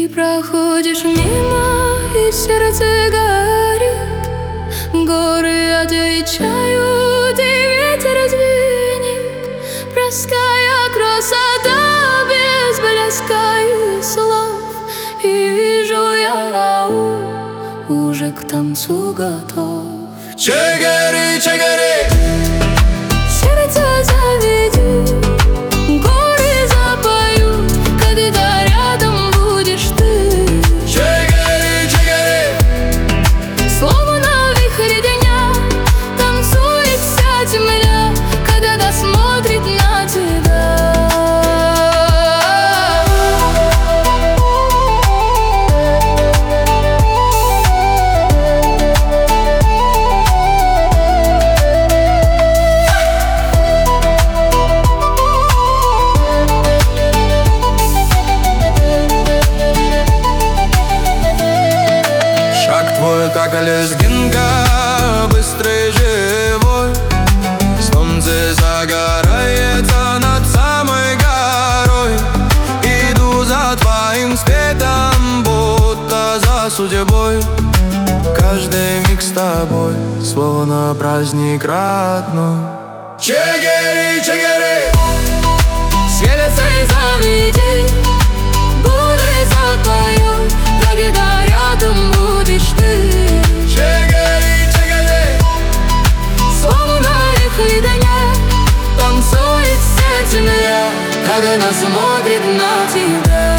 Ты проходишь мимо, и сердце горит. Горы отвечают, и ветер звенит. Простая красота без блеска и слов. И вижу я, уже к танцу готов. Чегори, чегори, Сердце заведи, горы запоют, когда рядом будешь ты. чегори, чегори, Словно вихрь дня танцует вся земля, когда смотрит на тебя. шаг твой, как лезгинка, быстрый, живой. Солнце загорается над самой горой. Иду за твоим светом, будто за судьбой. Каждый миг с тобой, словно праздник родной. Чегори, чегори, Сердце заведи, горы запоют, когда рядом будешь ты. чегори, чегори, Словно вихрь дня танцует вся земля, когда смотрит на тебя.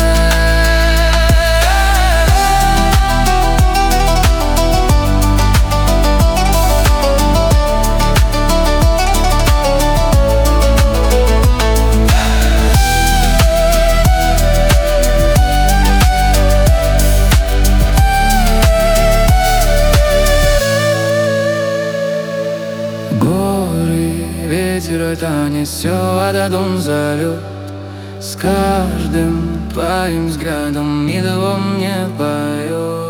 горы, ветер это несет, а дом зовет. С каждым твоим взглядом мир во мне поет.